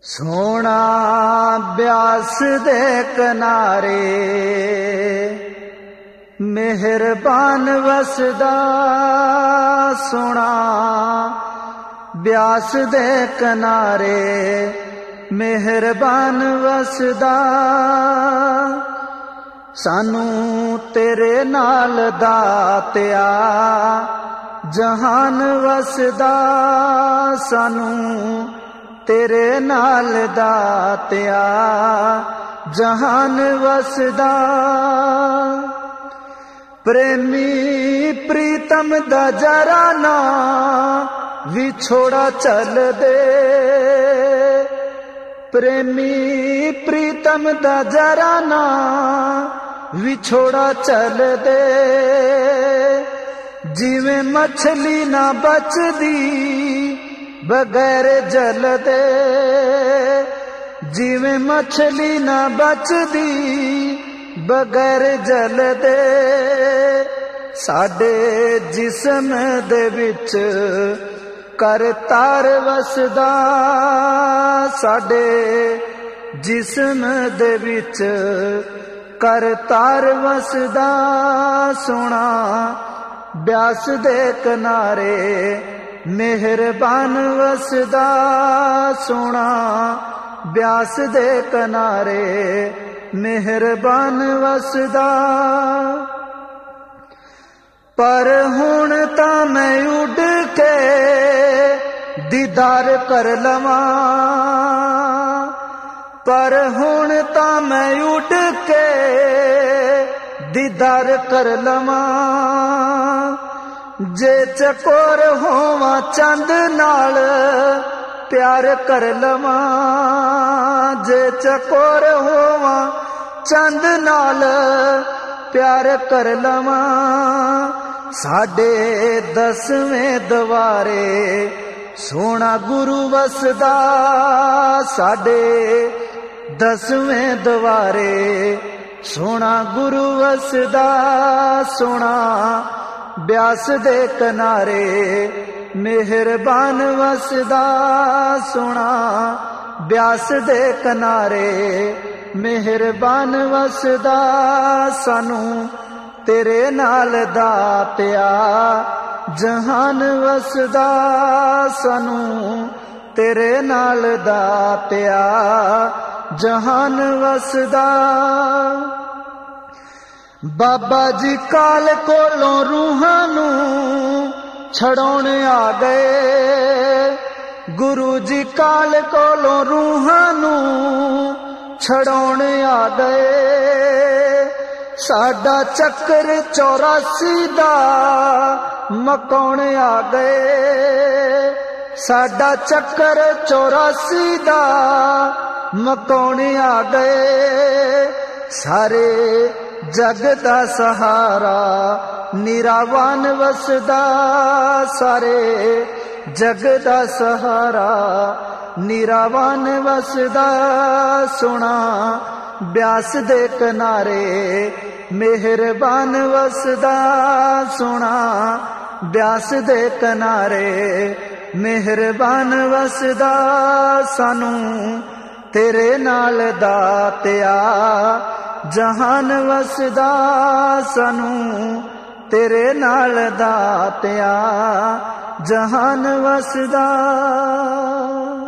सोना ब्यास दे किनारे मेहरबान वसदा, सोना ब्यास दे किनारे मेहरबान वसदा। सानू तेरे नाल दातिया जहान वसदा, सानू तेरे नाल दातिया जहान वसदा। प्रेमी प्रीतम दा जरा ना विछोड़ा चल दे, प्रेमी प्रीतम दा जरा ना विछोड़ा चल दे। जिवें मछली ना बचदी बगैर जल दे, जिवें मछली ना बचदी बगैर जल दे। साडे जिस्म दे विच करतार वसदा, साडे जिस्म दे विच करतार वसदा। सोना ब्यास दे किनारे मेहरबान वसदा, सोना ब्यास दे किनारे मेहरबान वसदा। पर हुण तां मैं उड़ के दीदार कर लवां, पर हुण तां मैं उड़ के दीदार कर लवां। जे चकोर होवां चंद नाल प्यार कर लवां, जे चकोर होवां चंद नाल प्यार कर लवां। साडे 10वें दवारे सोना गुरु वसदा, साडे 10वें दवारे सोना गुरु वसदा। सोना ब्यास दे किनारे मेहरबान वसदा, सोना ब्यास दे किनारे मेहरबान वसदा। सानू तेरे नाल दातिया जहान वसदा, सानू तेरे नाल दातिया जहान वसदा। बाबा जी काल कोलों रूहां नू छड़ाउण आ गए, गुरु जी काल कोलों रूहां नू छड़ाउण आ गए। साडा चक्कर 84 दा मकाउण आ गए, साडा चक्कर 84 दा मकाउण आ गए। सारे जग दा सहारा निरावान वसदा, सारे जग दा सहारा निरावान वसदा। सोना ब्यास दे किनारे मेहरबान वसदा, सोना ब्यास दे किनारे मेहरबान वसदा। सानू तेरे नाल दातिया जहान वसदा, सानू तेरे नाल दातिया जहान वसदा।